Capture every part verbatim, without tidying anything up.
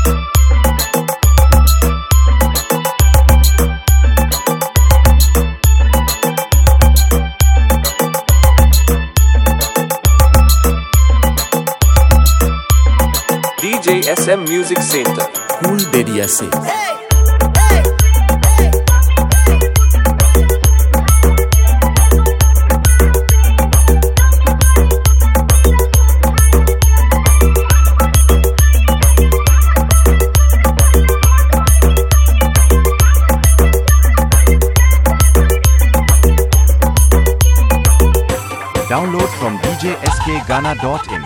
D J S M Music Center, फूलबेरिया से। Download from D J S K Ghana dot in.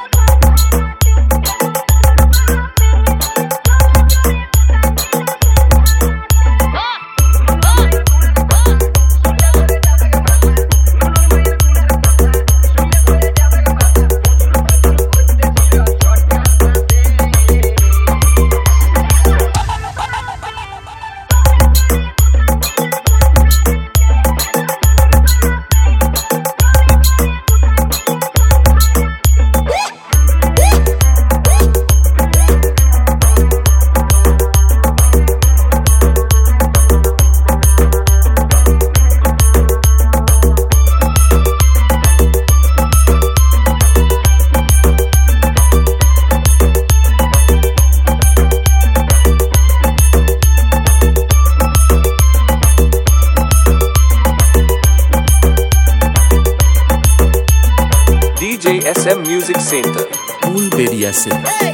D J S M Music Center, फूलबेरिया से।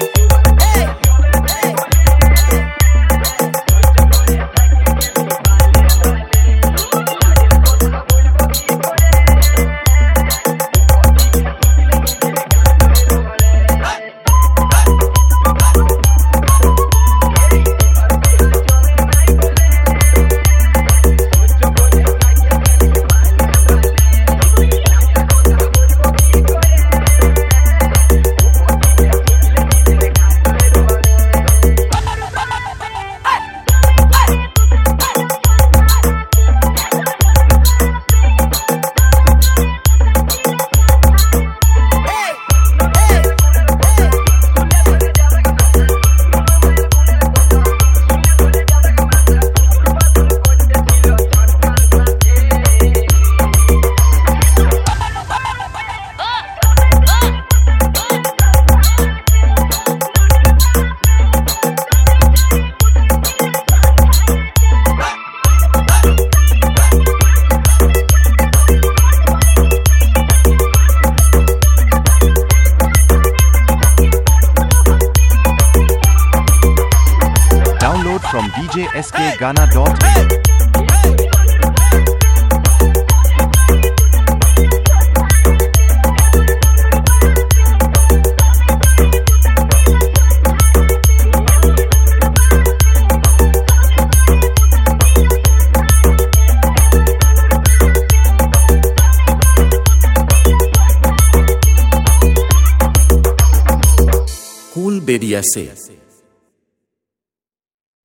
Download from D J S K Ghana dot in. फूलबेरिया से।